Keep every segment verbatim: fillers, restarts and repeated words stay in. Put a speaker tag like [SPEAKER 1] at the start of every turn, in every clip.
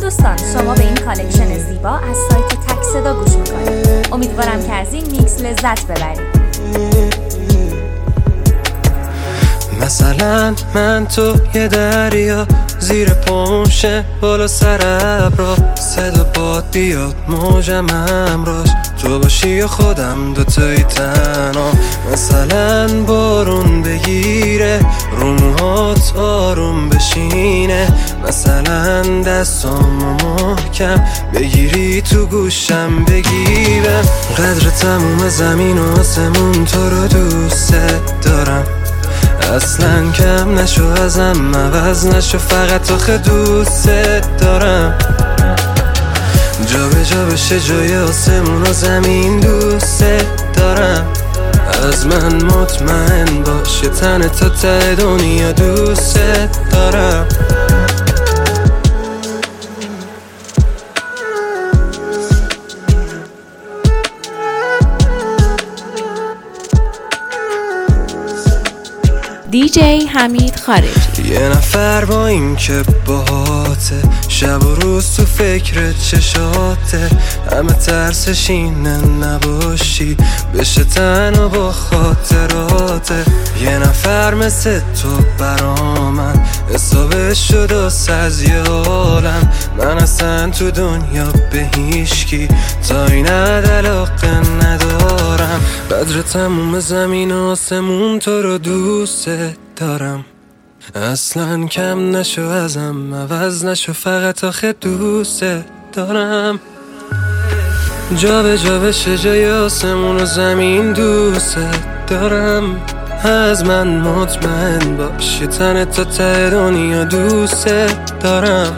[SPEAKER 1] دوستان، شما به این کالکشن زیبا از سایت تک صدا گوش میکنید. امیدوارم که از این میکس لذت ببرید.
[SPEAKER 2] مثلا من تو یه دریا زیر پمشه بالا سر ابرا، صدا باد بیاد موجم همراش، تو باشی و خودم دوتایی تنها. مثلا بارون بگیره رو موهات آروم بشینه، مثلا دستامو محکم بگیری تو گوشم بگیرم. قدر تموم زمین و آسمون تو رو دوست دارم، اصلا کم نشو ازم عوض نشو، فقط آخه دوست دارم. جا به جا بشه جای آسمون و زمین دوست دارم، از من مطمئن باش یه تن تا ته دنیا دوست دارم.
[SPEAKER 3] دی جی حمید خارجی.
[SPEAKER 2] یه نفر با این که باهاته، شب و روز تو فکر چشاته، همه ترسش اینه نباشی بشه تنها با خاطراته. یه نفر مثل تو برا من حسابش شد از یه عالم، من اصلا تو دنیا به هیچکی تا این علاقه ندارم. قدر تموم زمین و آسمون تو رو دوست دارم، اصلا کم نشو ازم عوض نشو، فقط آخه دوست دارم. جا به جا بشه جای آسمون و زمین دوست دارم، از من مطمئن باش یه تن تا ته دنیا دوست دارم.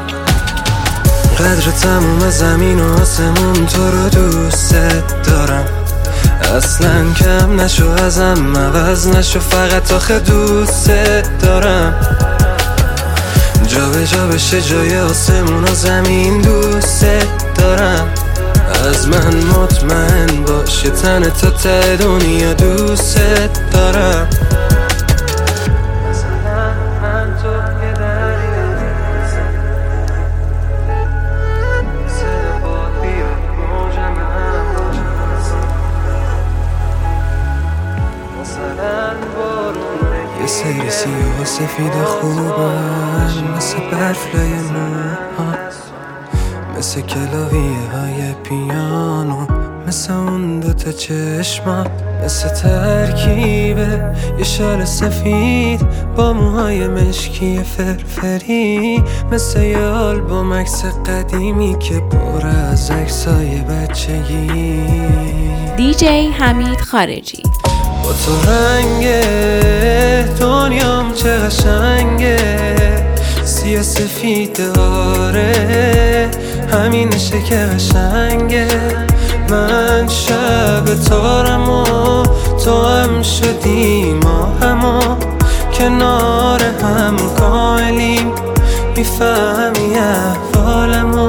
[SPEAKER 2] قدر تموم زمین و آسمون تو رو دوست دارم، اصلا کم نشو ازم عوض نشو، فقط آخه دوست دارم. جا به جا بشه جای آسمون و زمین دوست دارم، از من مطمئن باش یه تن تا ته دنیا دوست دارم. یه سری سیاه و سفید خوبن، مثل برفلای موها، مثل کلاویه های پیانو، مثل اون دوتا چشما، مثل ترکیبه یه شال سفید با موهای مشکی فرفری، مثل یه آلبوم عکس قدیمی که پر از عکسای بچگی.
[SPEAKER 3] دی جی حمید خارجی.
[SPEAKER 2] با تو رنگ دنیام چه قشنگه، سیاه سفید داره همینشه که قشنگه. من شب تارم و تو هم شدی، ما همو کنار هم کاملیم، میفهمی احوالمو.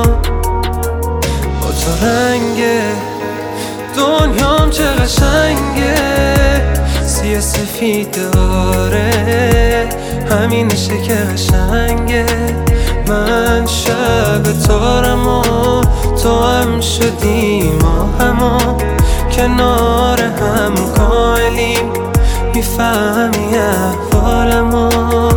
[SPEAKER 2] با تو رنگ دنیام چه قشنگه، سیاه سفید داره همینشه که قشنگه. من شب تارم و تو هم شدی، ما همو کنار هم کاملیم، میفهمی احوالمو.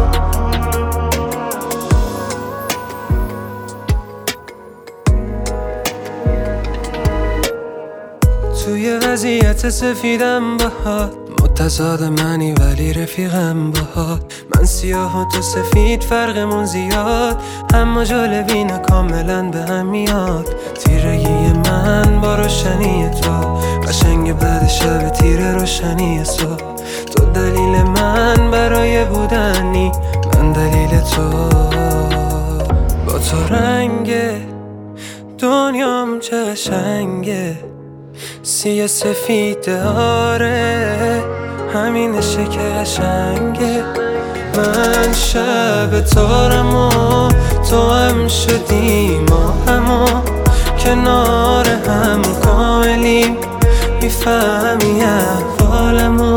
[SPEAKER 2] توی وضعیت سفیدم باهات، متضاد منی ولی رفیقم باهات. من سیاه و تو سفید فرقمون زیاد، اما جالبینه کاملا به هم میاد. تیرگی من با روشنی تو، قشنگ بعد شب تیر روشنی صبح. تو دلیل من برای بودنی، من دلیل تو. با تو رنگ دنیام چه قشنگه، سیاه سفید داره همینشه که قشنگه. من شب تارم و تو هم شدی، ما همو کنار هم کاملیم، میفهمی احوالمو.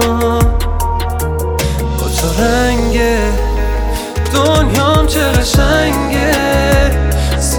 [SPEAKER 2] با تو رنگ دنیام چه قشنگه،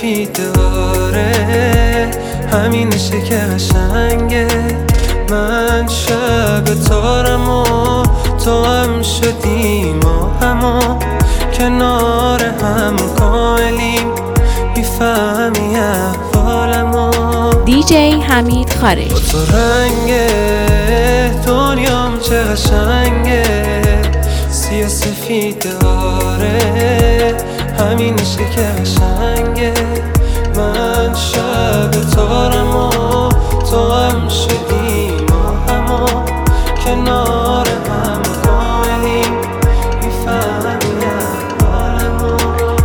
[SPEAKER 2] سفید آره همینشه که قشنگه من شب تارم و تو هم شدیم و همون کنار هم کاملیم میفهمی احوالمو
[SPEAKER 3] دی جی حمید خارجی.
[SPEAKER 2] با تو رنگه دنیام چه قشنگه سیاه سفید آره همینشه که قشنگه من شب تارم و تو هم شدیم و همون کنار هم کاملیم میفهمی احوالمو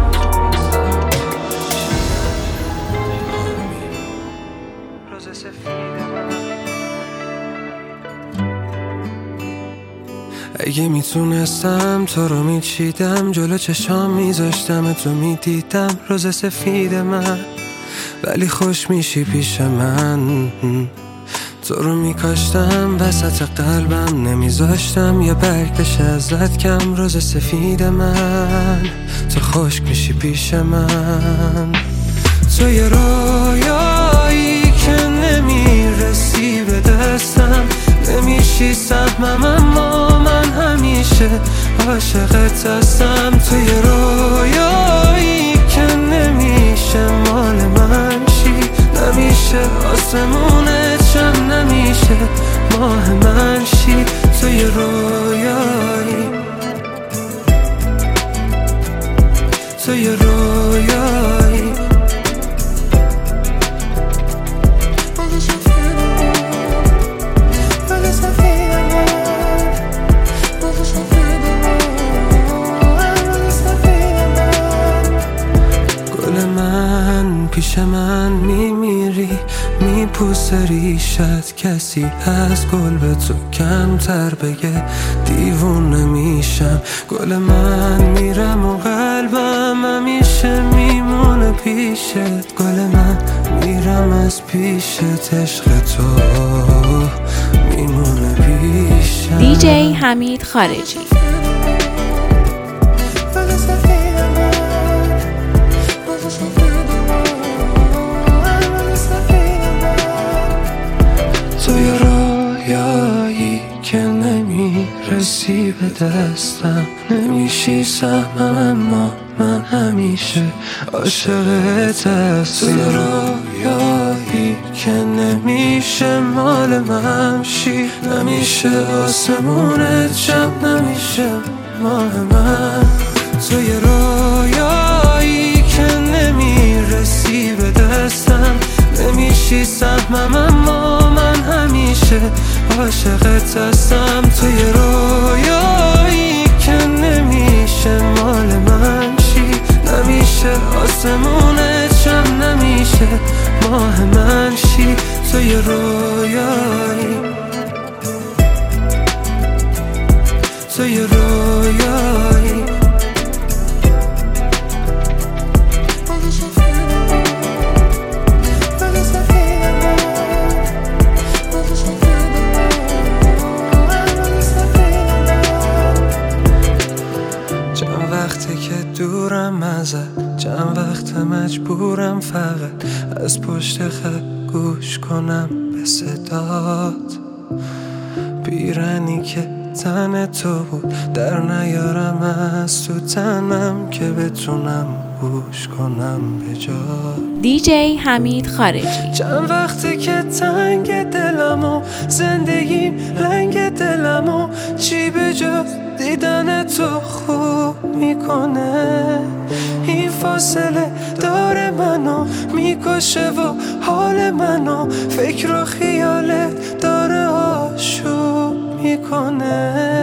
[SPEAKER 2] روز سفید من اگه میتونستم تو رو میچیدم جلو چشام میذاشتم تو میدیدم روز سفید من ولی خوش میشی پیش من تو رو میکاشتم وسط قلبم نمیذاشتم یه برگ بشه ازت کم روز سفید من تو خشک میشی پیش من تو یه رویایی که نمیرسی به دستم نمیشی سهمم اما من همیشه عاشقت هستم تو یه رویایی که نمیشه مال من شی نمیشه آسمونت شم نمیشه ماه من شی تو یه رویایی تو یه رویایی پیش من میمیری میپوسه ریشت کسی از گل به تو کمتر بگه دیوونه میشم گل من میرم و قلبم همیشه میمونه پیشت گل من میرم از پیشت عشق تو میمونه پیشم
[SPEAKER 3] دی جی حمید خارجی.
[SPEAKER 2] توی رویایی که نمیرسی به دستم نمیشی سهمم اما من همیشه عاشقت هستم توی رویایی که نمیشه مال من شی نمیشه آسمونت شب نمیشه ماه من توی رویایی که نمیرسی به دستم نمیشی سهمم اما من همیشه عاشقت هستم توی رویایی که نمیشه مال من شی نمیشه آسمونت شم نمیشه ماه من شی توی رویایی توی رویایی وقتی که دورم ازت چند وقت مجبورم فقط از پشت خط گوش کنم به صدات پیرنی که تن تو بود در نیارم از تو تنم که بتونم گوش کنم به جا
[SPEAKER 3] دی جی حمید خارجی.
[SPEAKER 2] چند وقتی که تنگ دلمو زندگیم لنگ دلمو چی به جا دیدن تو خوب میکنه این فاصله داره منو میکشه و حال منو فکر و خیالت داره آشوب میکنه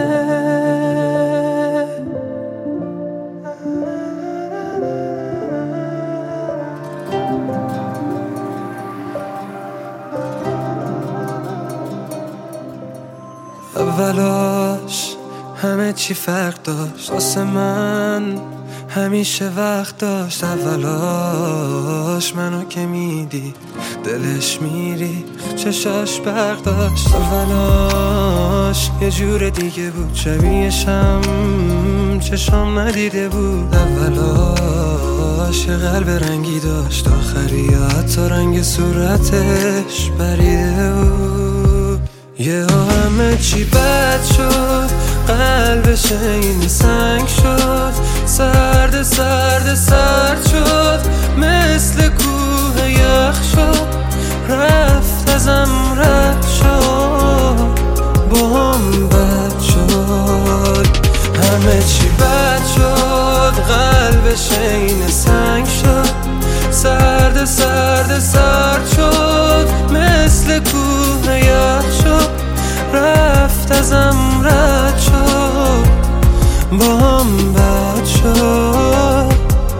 [SPEAKER 2] اولاش همه چی فرق داشت واسه من، همیشه وقت داشت اولاش. منو که میدید دلش میری، چشاش برق داشت اولاش. یه جور دیگه بود شبیهشم، چشام ندیده بود اولاش. یه قلب رنگی داشت آخری، حتی رنگ صورتش بریده بود. یه همه چی بد شد، قلبش این سنگ شد. سرد سرد سرد شد، مثل کوه یخ شد. رفت ازم رد شد، با هم بد شد. همه چی بد شد، قلبش این سنگ شد. سرد سرد سرد شد، مثل کوه یخ شد. رفت ازم رد شد، با هم بد شد.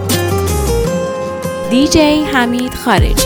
[SPEAKER 3] دی جی حمید خارجی.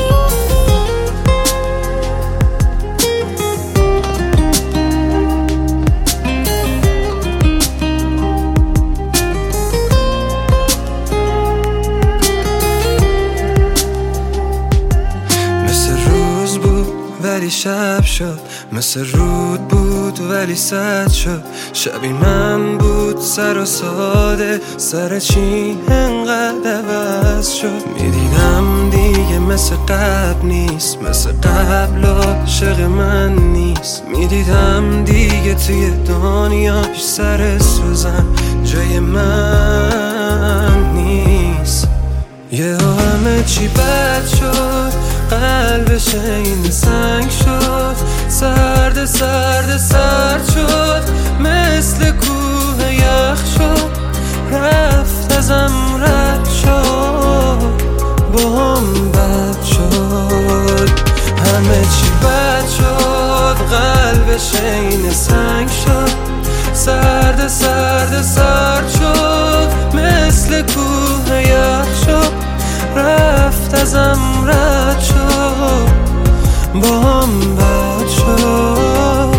[SPEAKER 2] ولی شب شد، مثل رود بود ولی سد شد. شبی من بود سر و ساده، سر چی انقدر عوض شد. میدیدم دیگه مثل قبل نیست، مثل قبل عاشق من نیست. میدیدم دیگه توی دنیاش سر سوزن جای من نیست. یه همه چی بد شد، قلبش این سنگ شد. سرد سرد سرد شد، مثل کوه یخ شد. رفت ازم رد شد، با هم بد شد. همه چی بد شد، قلبش این سنگ شد. سرد سرد سرد شد، مثل کوه یخ شد. رفت ازم رد شد، با هم بد شد.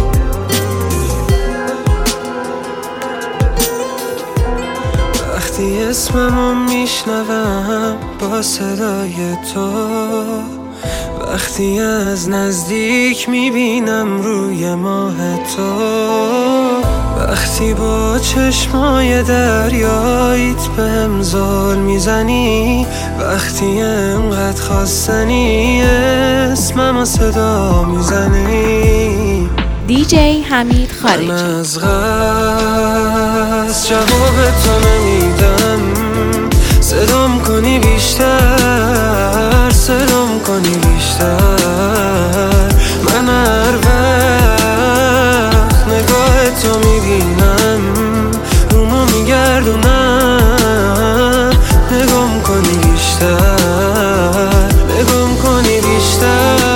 [SPEAKER 2] وقتی اسممو میشنوم با صدای تو، وقتی از نزدیک میبینم روی ماه تو، وقتی با چشمای دریاییت بهم زل میزنی، وقتی انقدر خواستنی اسممو صدا میزنی.
[SPEAKER 3] دی جی حمید خارجی.
[SPEAKER 2] من از قصد جواب تو نمیدم، صدام کنی بیشتر، صدام کنی بیشتر. من هر وقت نگاه تو میبینم، رومو میگردونم. نگام کنی بیشتر، نگام کنی بیشتر.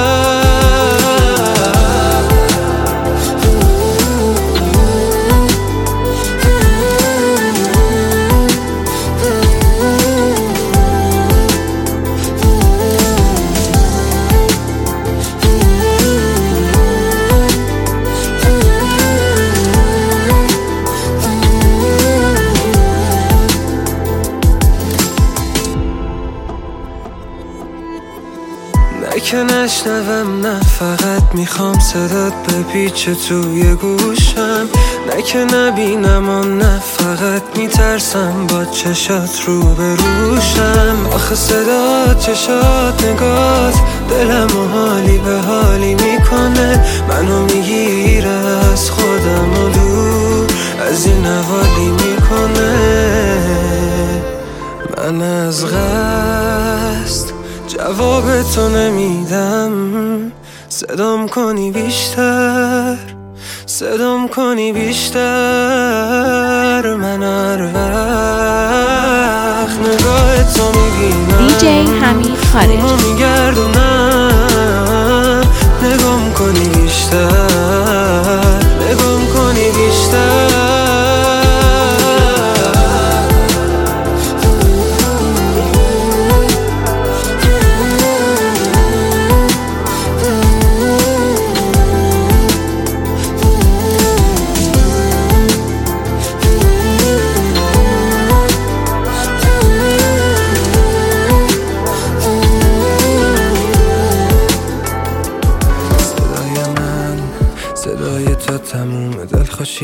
[SPEAKER 2] نه که نشنوم، نه فقط میخوام صدات بپیچه توی گوشم. نه که نبینم و نه فقط میترسم با چشات رو بروشم. آخه صدات، چشات، نگات دلم و حالی به حالی میکنه. منو میگیره از خودم و دور از این حوالی میکنه. من از قصد جواب تو نمیدم، صدام کنی بیشتر، صدام کنی بیشتر. من هر وقت نگاه تو میبینم،
[SPEAKER 3] دی جی حمید خارجی.
[SPEAKER 2] میگردونم. نگام کنی بیشتر، نگام کنی بیشتر.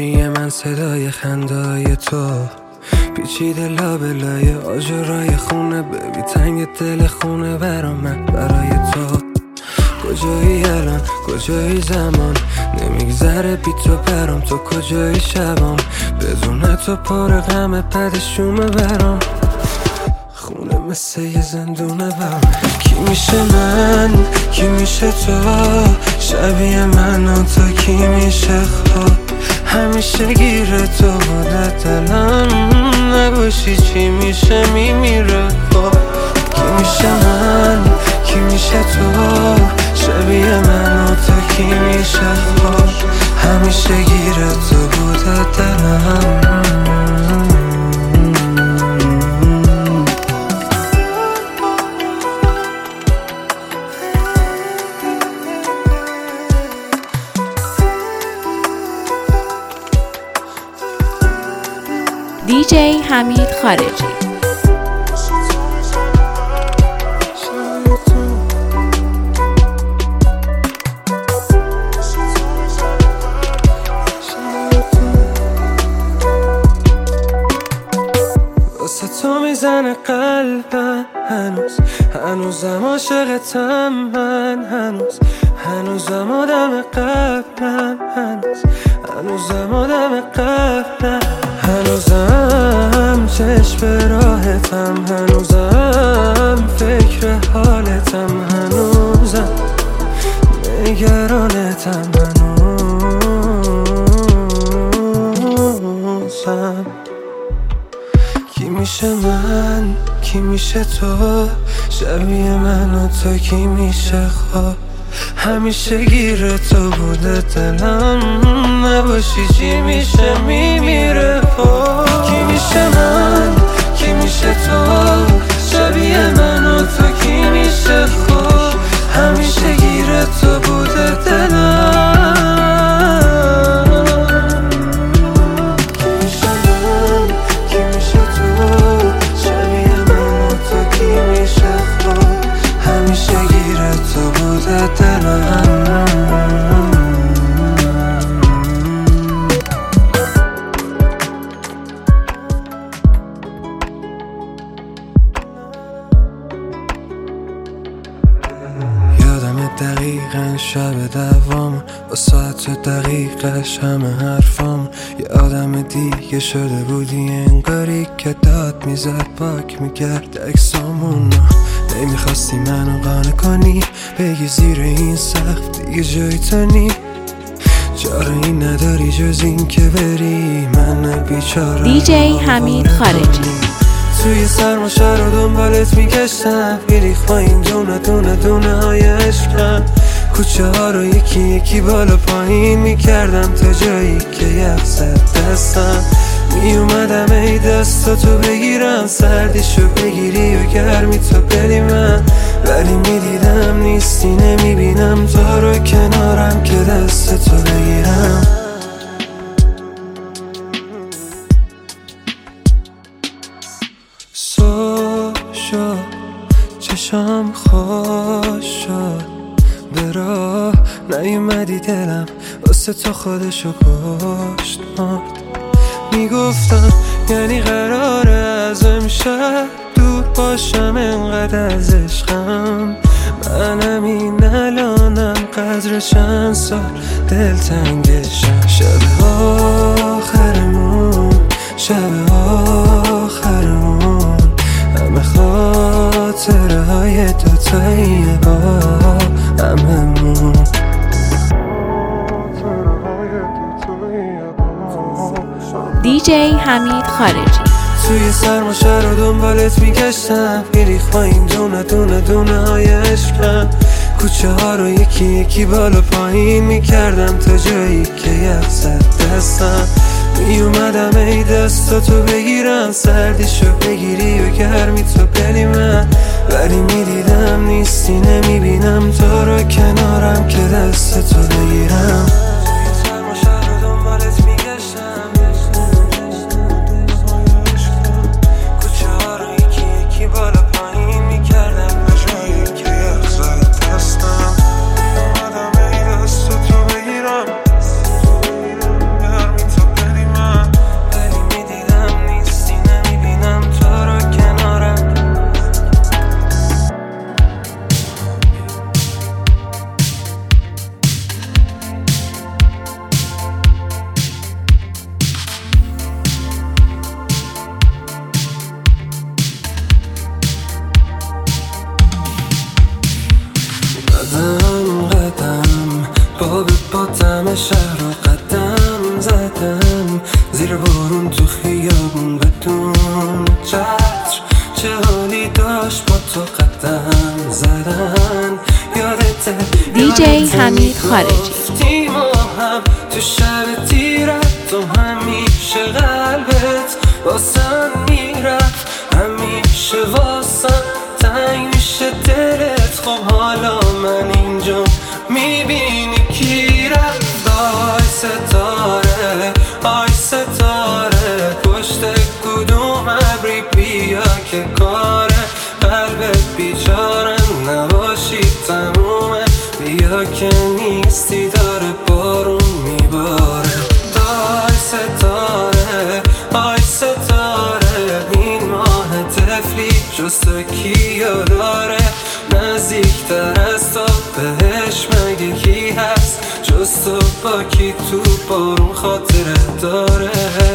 [SPEAKER 2] گوشی من صدای خندای تو پیچیده لابلای آجرای خونه ببی تنگ دل خونه برا من برای تو کجایی الان کجایی زمان نمیگذره بی تو برام تو کجایی شبام بدون تو پر غم پدشومه برام خونه مثل یه زندونه برام کی میشه من کی میشه تو شبیه من و تو کی میشه خواب همیشه گیره تو بوده دلم نباشی چی میشه میمیره خواب کی میشه من کی میشه تو شبیه من و تو کی میشه خواب همیشه گیره تو بوده دلم
[SPEAKER 3] دی جی حمید خارجی.
[SPEAKER 2] واسه تو میزنه قلبم هنوز هنوزم عاشقتم من هنوز هنوزم آدم قبلم هنوز هنوزم آدم قبلم هنوزم چشم به راحتم هنوزم فکر حالتم هنوزم نگرانتم هنوزم کی میشه من کی میشه تو شبیه من و تو کی میشه خواب همیشه گیره تو بوده دلم نباشی چی میشه میمیره خواب کی میشه من کی میشه تو شبیه من و تو کی میشه خواب همیشه گیره تو بوده دلم دقیقا شب دوام با ساعت دقیقش همه حرفام یه آدم دیگه شده بودی انگاری که داد میزد پاک میکرد اکسامونو نمیخواستی منو قانع کنی بگی زیر این سقف دیگه جای تو نی چاره نداری جز این که بری من بیچاره
[SPEAKER 3] دی جی حمید خارجی.
[SPEAKER 2] توی سرماشه رو دنبالت میگشتم میریخ با این دونه دونه دونه های عشقم کوچه ها رو یکی یکی بالا پایین میکردم تا جایی که یخ زد دستم میومدم ای دستاتو بگیرم سردیشو بگیری و گرمی تو بدی من ولی میدیدم نیستی نمیبینم تو رو کنارم که دستتو بگیرم چشم خوش شد به راه نیومدی دلم واسه تو خودشو کشت مرد میگفتم یعنی قراره از امشب دور باشم انقدر از عشقم منم این الانم قدر چند سال دلتنگشم شب آخرمون شب آخرمون همه خاطره های دوتاییه با هممون
[SPEAKER 3] دی جی حمید خارجی.
[SPEAKER 2] توی سرماشه رو دنبالت میگشتم میریخ با این دونه دونه دونه های عشقم کوچه ها رو یکی یکی بالا پایین میکردم تا جایی که یخ زد دستم میومدم ای دستاتو بگیرم سردیشو بگیری و گرمی تو بدی من ولی میدیدم نیستی نمیبینم تو رو کنارم که دستتو بگیرم رفتم زیر بارون تو خیابون بدون چتر، چه حالی داشت با تو قدم زدن. یادته
[SPEAKER 3] دیجی حمید خارجی
[SPEAKER 2] گفتی ما هم تو شب تیرت، تو همیشه قلبت واسم میرفت، همیشه واسم تنگ میشه دلت. خب حالا من اینجا میبینی کی رفت. آی ستاره آی ستاره پشت کدوم ابری بیا که کاره قلبت بیچاره نباشی تمومه، بیا که نیستی داره بارون میباره. آی ستاره آی ستاره این ماه طفلی جز تو کیو داره، نزدیکتر از تو بهش مگه کی هست جز تو، با کی تو بارون خاطره داره.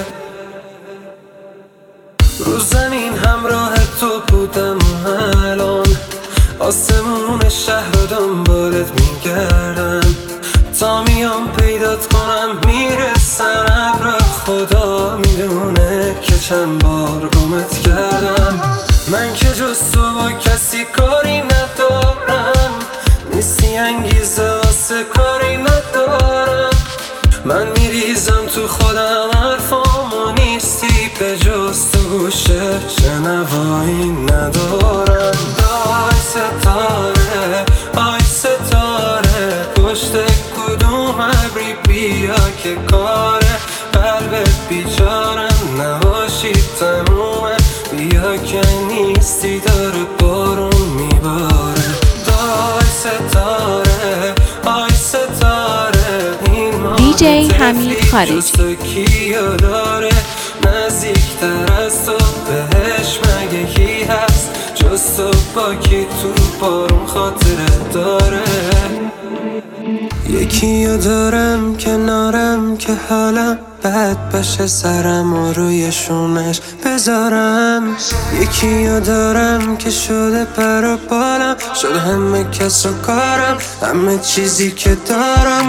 [SPEAKER 2] رو زمین همراه تو بودم و الان آسمون شهر رو دنبالت میگردم، تا میام پیدات کنم میرسن ابر، خدا میدونه که چند بار گمت کردم. من که جز تو با کسی کاری ندارم، نیستی انگیزه واسه کاری ندارم. من میریزم تو خودم حرفامو نیستی به جز تو گوشه شنوایی ندارم. آی ستاره آی ستاره پشت کدوم ابری بیا که کاره قلبت بیچاره نباشی تمومه، بیا که نیستی داره بارون میباره. آی ستاره آی ستاره این ماه
[SPEAKER 3] دیجی حمید خارجی
[SPEAKER 2] جز تو کیو داره، نزدیکتر از تو بهش مگه کی هست جز تو، با کی تو بارون خاطره داره. یکیو دارم کنارم که حالم بد باشه سرم و روی شونش بذارم، یکیو دارم که شده پر و بالم، شده همه کس و کارم، همه چیزی که دارم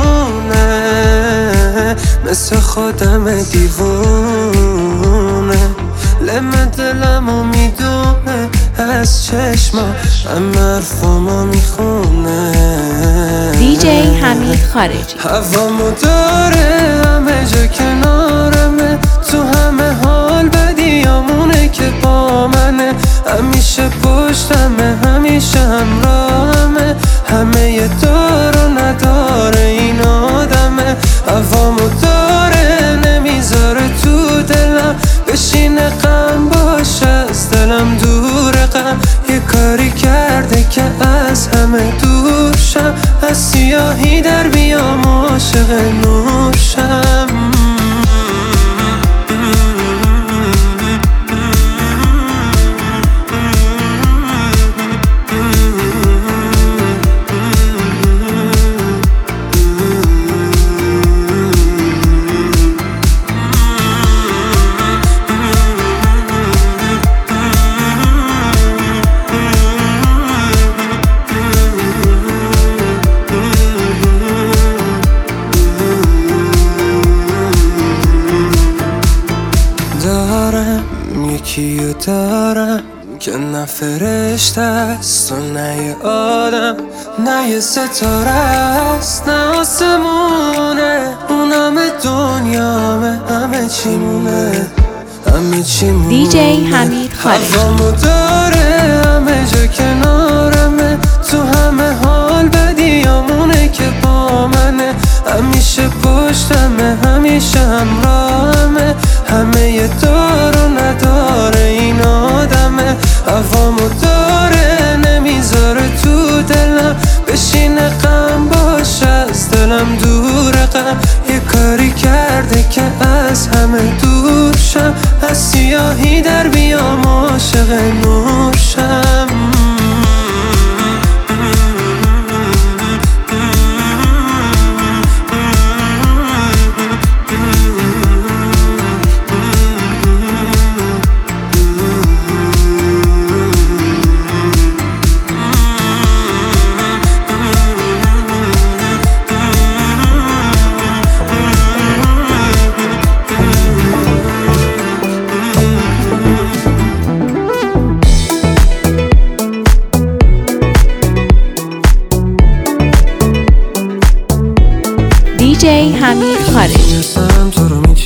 [SPEAKER 2] مونه، مثل خودم دیوونه، لم دلمو میدونه از چشما همه حرفامو میخونه.
[SPEAKER 3] دیجی حمید خارجی
[SPEAKER 2] هوامو داره همه جا کنارمه، تو همه حال بدیامونه که با منه، همیشه پشتمه همیشه همراهمه، همه یه دار و نداره این آدمه. هوامو داره نمیذاره تو دلم بشینه غم باشه از دلم دوره، غم یه کاری کرده که از همه دور شم، از سیاهی در بیام عاشق نور شم. یکیو دارم که نه فرشته است و نه یه آدم، نه یه ستاره است نه آسمونه، اون همه دنیامه همه چی مونه همه چی مونه.
[SPEAKER 3] دیجی حمید خارجی
[SPEAKER 2] هوامو داره همه جا کنارمه، تو همه حال بدیامونه که با منه، همیشه پشتمه همیشه همراهمه، همه یه دار و نداره این آدمه. هوامو داره نمیذاره تو دلم بشینه غم باشه از دلم دوره، غم یه کاری کرده که از همه دور شم، از سیاهی در بیام عاشق نور شم.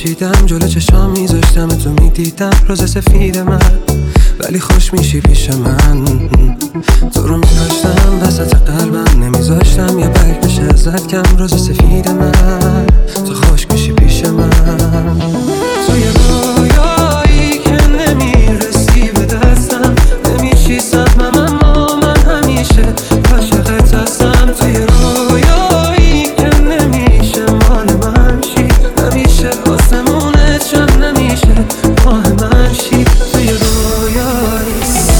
[SPEAKER 2] میکشیدم جلو چشام میذاشتم تو میدیدم روز سفید من، ولی خوش میشی پیش من. تو رو میداشتم وسط قلبم نمیذاشتم یه برگ بشه ازت کم. روز سفید من تو خوش میشی پیش من. تو یه رویایی که نمیرسی به دستم، نمیشی سهمم اما من همیشه عاشقت هستم. تو یه رویایی که نمیشه مال من شی، نمیشه آسمونه چم نمیشه ماه من شی. تو یه رویایی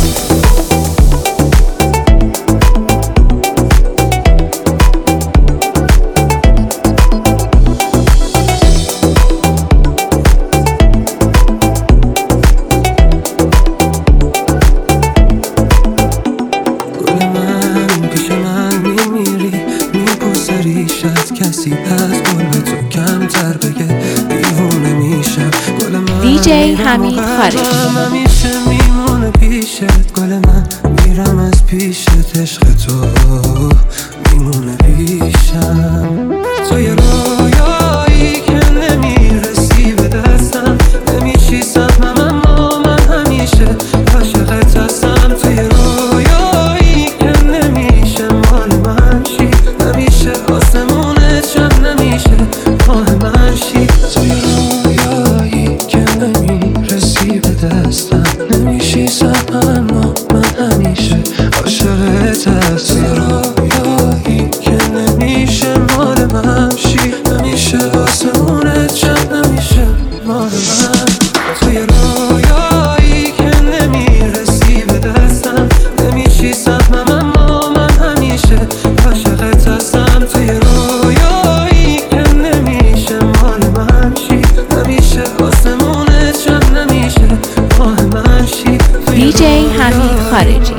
[SPEAKER 2] کسی هست گل به تو کمتر بگه دیوونه میشم. گل من
[SPEAKER 3] دیجی حمید خارجی
[SPEAKER 2] همیشه میمونه پیشت. گل من میرم از پیشت، عشق تو میمونه پیشم. تو یه رویایی که نمیرسی به دستم، نمیشی سهمم اما من همیشه عاشقت هستم. تو یه رویایی که نمیشه مال من شی، نمیشه آسمون نمیشه ماه من شی. توی رویایی که نمیرسی به دستم، نمیشی سهمم اما من همیشه عاشقت هستم. توی رویایی که نمیشه مال من شی، نمیشه آسمونت چند نمیشه مال من. توی رویایی که نمیرسی به دستم، نمیشی سهمم اما من همیشه عاشقت هستم. توی رویایی که نمیشه مال من شی، نمیشه آسمونت چم نمیشه ماه من شی.
[SPEAKER 3] دیجی حمید خارجی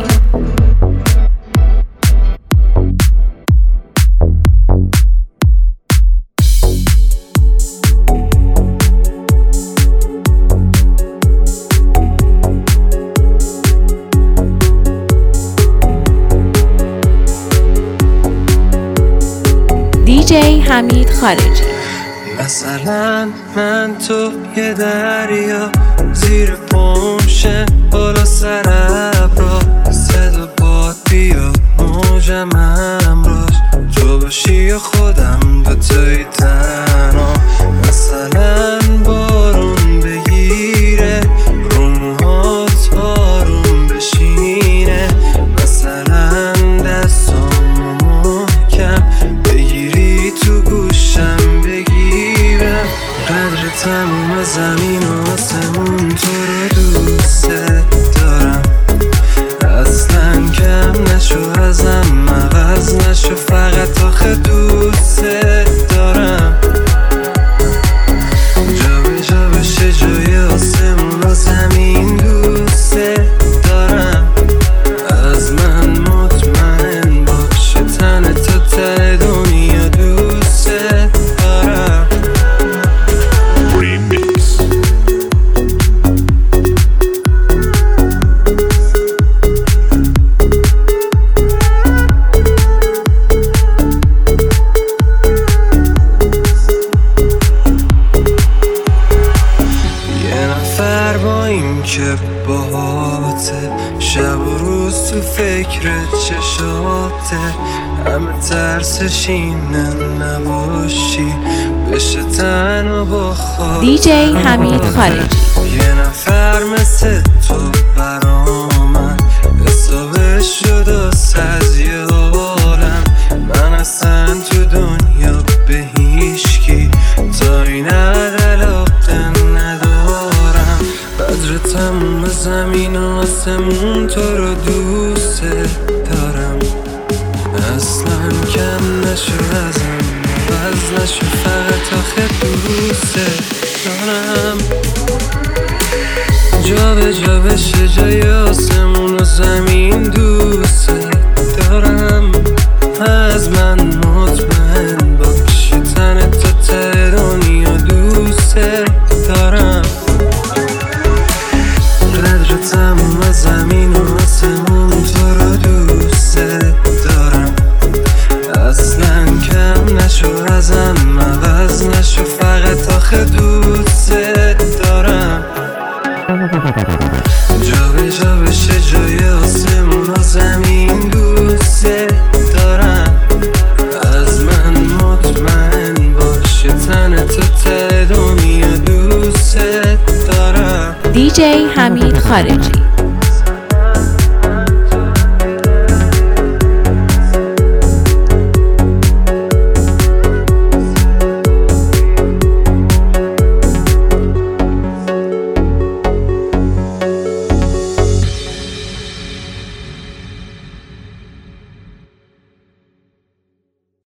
[SPEAKER 3] دیجی حمید خارجی.
[SPEAKER 2] مثلا من تو یه دریا زیر پمشه بالا سر ابرا، صدا باد بیاد موجم همراش، تو باشی و خودم دوتایی تنها. مثلا بارون بگیره رو موهات آروم بشینه، مثلا دستامو محکم بگیری تو گوشم بگیرم. قدر تموم زمین و آسمون تو رو دوست دارم، اصلا کم نشو ازم عوض نشو، فقط آخه دوست دارم. جا به جا بشه جای آسمون و زمین دوست دارم، از من مطمئن باشه تن تا ته دنیا دوست دارم. که باهاته شب و روز تو فکرت چشاته، همه ترسش اینه نباشی بشه تنها با خاطر.
[SPEAKER 3] دیجی حمید خارجی.
[SPEAKER 2] یه نفر مثل تو برا من حسابش شد از یه عالم، من اصلا تو دنیا به هیچکی تا این علاقه ندارم. قدر تموم زمین و آسمون تو رو دوست دارم، اصلا کم نشو ازم عوض نشو، فقط آخه دوست دارم. جا به جا بشه جای آسمون و زمین دوست دارم، از من مطمئن باشه تن تا ته دنیا دوست دارم. قدر تموم زمین و آسمون
[SPEAKER 3] جی حمید خارجی